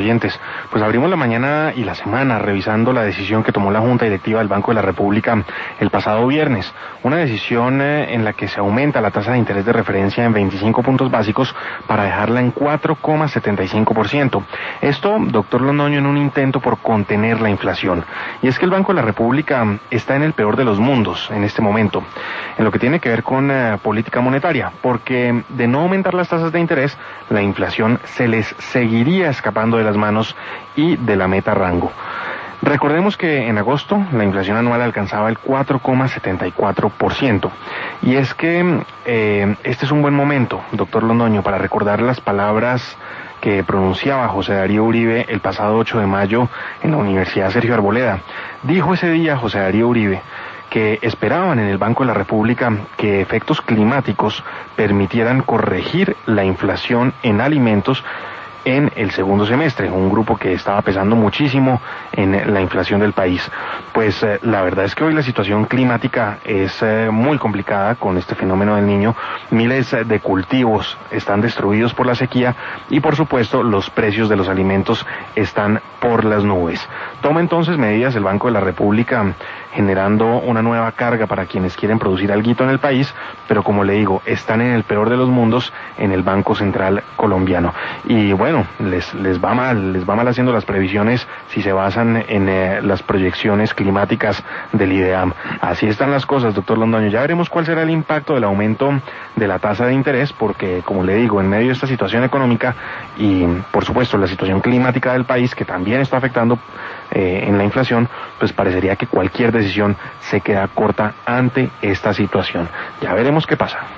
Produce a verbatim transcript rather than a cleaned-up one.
oyentes. Pues abrimos la mañana y la semana revisando la decisión que tomó la Junta Directiva del Banco de la República el pasado viernes. Una decisión eh, en la que se aumenta la tasa de interés de referencia en veinticinco puntos básicos para dejarla en cuatro coma setenta y cinco por ciento. Esto, doctor Londoño, en un intento por contener la inflación. Y es que el Banco de la República está en el peor de los mundos en este momento, en lo que tiene que ver con eh, política monetaria, porque de no aumentar las tasas de interés, la inflación se les seguiría escapando de las manos y de la meta rango. Recordemos que en agosto la inflación anual alcanzaba el cuatro coma setenta y cuatro por ciento. Y es que eh, este es un buen momento, doctor Londoño, para recordar las palabras que pronunciaba José Darío Uribe el pasado ocho de mayo en la Universidad Sergio Arboleda. Dijo ese día José Darío Uribe que esperaban en el Banco de la República que efectos climáticos permitieran corregir la inflación en alimentos en el segundo semestre, un grupo que estaba pesando muchísimo en la inflación del país. Pues eh, la verdad es que hoy la situación climática es eh, muy complicada con este fenómeno del Niño. Miles de cultivos están destruidos por la sequía y por supuesto los precios de los alimentos están por las nubes. Toma entonces medidas el Banco de la República generando una nueva carga para quienes quieren producir alguito en el país, pero como le digo, están en el peor de los mundos en el Banco Central colombiano. Y bueno, les, les va mal, les va mal haciendo las previsiones si se basan en eh, las proyecciones climáticas del IDEAM. Así están las cosas, doctor Londoño. Ya veremos cuál será el impacto del aumento de la tasa de interés, porque como le digo, en medio de esta situación económica y por supuesto la situación climática del país, que también está afectando eh, en la inflación, pues parecería que cualquier decisión se queda corta ante esta situación. Ya veremos qué pasa.